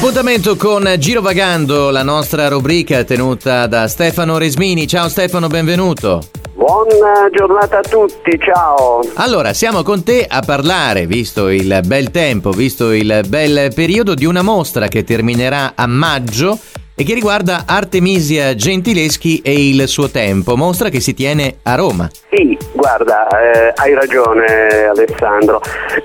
Appuntamento con Girovagando, la nostra rubrica tenuta da Stefano Resmini. Ciao Stefano, benvenuto. Buona giornata a tutti, ciao. Allora, siamo con te a parlare, visto il bel tempo, visto il bel periodo, di una mostra che terminerà a maggio e che riguarda Artemisia Gentileschi e il suo tempo, mostra che si tiene a Roma. Sì, guarda, hai ragione Alessandro,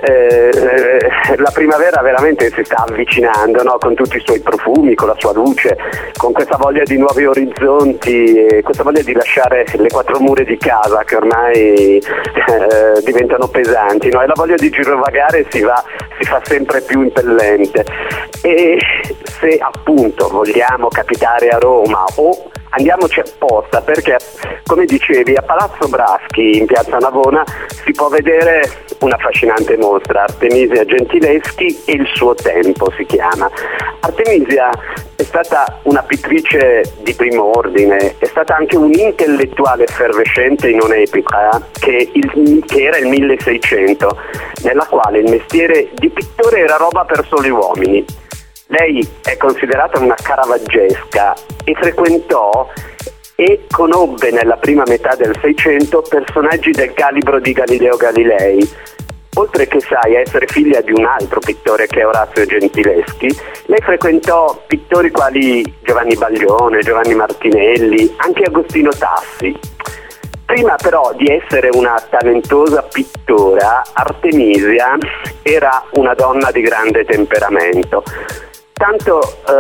la primavera veramente si sta avvicinando, no? Con tutti i suoi profumi, con la sua luce, con questa voglia di nuovi orizzonti, questa voglia di lasciare le quattro mura di casa che ormai diventano pesanti, no? E la voglia di girovagare si fa sempre più impellente. E se appunto vogliamo capitare a Roma o andiamoci apposta, perché come dicevi a Palazzo Braschi in piazza Navona si può vedere una affascinante mostra, Artemisia Gentileschi e il suo tempo si chiama. Artemisia è stata una pittrice di primo ordine, è stata anche un intellettuale effervescente in un'epoca che era il 1600, nella quale il mestiere di pittore era roba per soli uomini. Lei è considerata una caravaggesca e frequentò e conobbe nella prima metà del Seicento personaggi del calibro di Galileo Galilei. Oltre che essere figlia di un altro pittore che è Orazio Gentileschi, lei frequentò pittori quali Giovanni Baglione, Giovanni Martinelli, anche Agostino Tassi. Prima però di essere una talentosa pittora, Artemisia era una donna di grande temperamento, tanto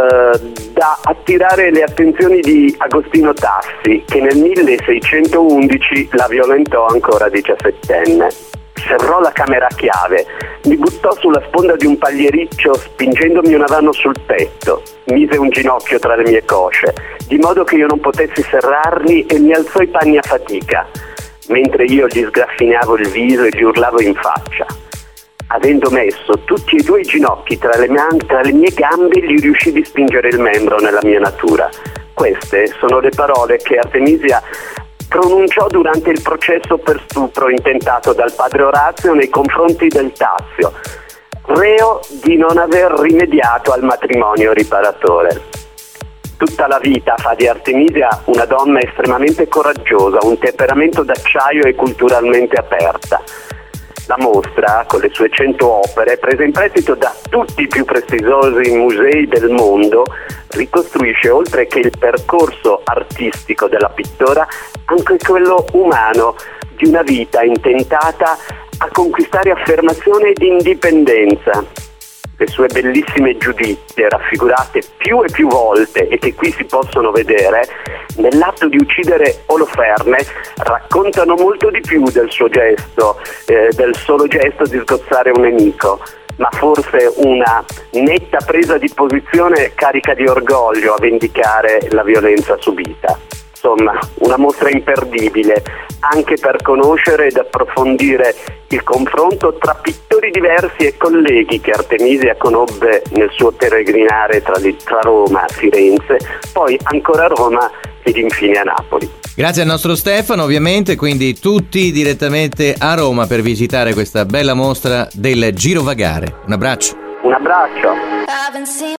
da attirare le attenzioni di Agostino Tassi, che nel 1611 la violentò ancora 17enne. Serrò la camera a chiave, mi buttò sulla sponda di un pagliericcio spingendomi una mano sul petto, mise un ginocchio tra le mie cosce, di modo che io non potessi serrarli, e mi alzò i panni a fatica, mentre io gli sgraffinavo il viso e gli urlavo in faccia. Avendo messo tutti e due i ginocchi tra le mie gambe, gli riuscì di spingere il membro nella mia natura. Queste sono le parole che Artemisia pronunciò durante il processo per stupro intentato dal padre Orazio nei confronti del Tassio, reo di non aver rimediato al matrimonio riparatore. Tutta la vita fa di Artemisia una donna estremamente coraggiosa, un temperamento d'acciaio e culturalmente aperta. La mostra, con le sue 100 opere, prese in prestito da tutti i più prestigiosi musei del mondo, ricostruisce, oltre che il percorso artistico della pittora, anche quello umano di una vita intentata a conquistare affermazione ed indipendenza. Le sue bellissime Giuditte, raffigurate più e più volte e che qui si possono vedere, nell'atto di uccidere Oloferne, raccontano molto di più del suo gesto, del solo gesto di sgozzare un nemico, ma forse una netta presa di posizione carica di orgoglio a vendicare la violenza subita. Insomma, una mostra imperdibile, anche per conoscere ed approfondire il confronto tra pittori diversi e colleghi che Artemisia conobbe nel suo peregrinare tra Roma e Firenze, poi ancora a Roma ed infine a Napoli. Grazie al nostro Stefano, ovviamente, quindi tutti direttamente a Roma per visitare questa bella mostra del Girovagare. Un abbraccio. Un abbraccio.